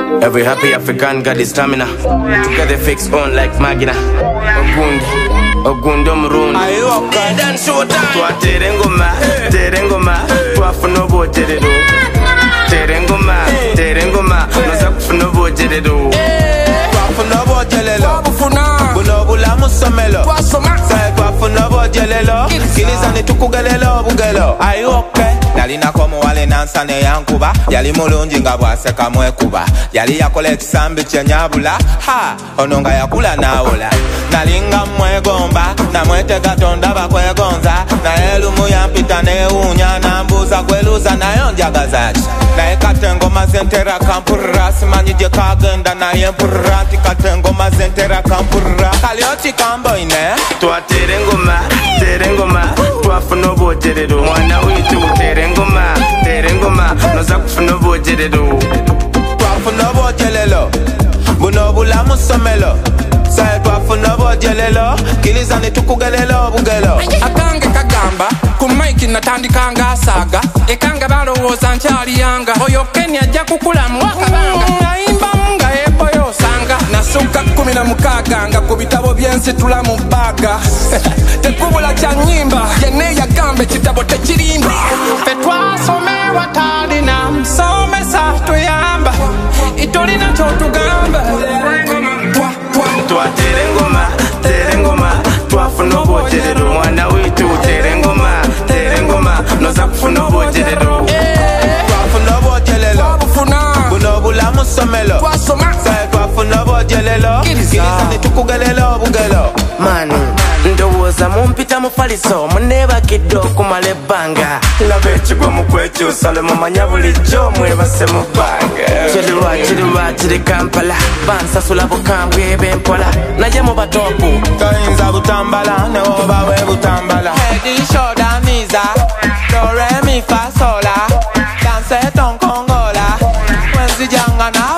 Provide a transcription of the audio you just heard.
Every happy African got his stamina. Together fix on like Magina. Ogundo Mrundi. Dan showtime. Twa terengoma. Twa funobo jeredo. Terengoma. Noza kufunobo jeredo. Twa funobo jelelo. Bulobula musomelo. Say twa funobo jelelo. Kiliza ni tukugelelo bugelo. Are you okay? Nalina komu wale nansane yankuba. Yali mulungi nga bwaseka mwekuba. Yali yakola ekisambi kyenyabula. Ha! Ononga yakula nawola. Nalinga mwegomba. Namwetega tonda bakwegonza. Na elumu yampita newunya. Nambuza kweluza nayo njagazachi. Na ekatengo mazentera kampurra. Simanyije kagenda na yempurra. Tikatengo mazentera kampurra. Kalioti kambo ine. Twa terengoma. Twa funobo jeredo. Mwana witu terengoma. Noza kufunobo jeredo. Twa funobo jelelo. Bunobula musomelo. Say twa funobo jelelo. Kiliza ni tukugelelo bugelo. Akange kagamba kumaiki natandikanga asaga. Ekanga balowooza nkyali yanga. Oyo Kenya ajja kukula mwakabanga. Ayimba nga eboyo sanga. Nasuka 16 nga ku bitabo byensitula mu bbaga. Tekubula kya nnyimba yenne yagambe kitabo tekirimba. Ffe twasomerwa talina musomesa tuyamba. Itolina kyotugamba. Twa terengoma. Twa funobo jeredo. Mwana witu terengoma. Noza kufunobo jeredo. Twa funobo jelelo. Bunobula musomelo. Say twa funobo jelelo. Kiliza ni tukugelelo bugelo. Manu ndowooza mumpita mufaliso muneba kiddo kumala ebbanga. Laba ekigwa mukwekyusa lwe mumanya bulijjo mwebase mu bbanga. Kirirwa kiri Kampala bansasula bukambwe b'empola naye mu batopu toyinza butambala ne woba we butambala. Head, shoulder, knees, do, re, mi, fa, sola. Danse ton Kongola. Wenzijanga na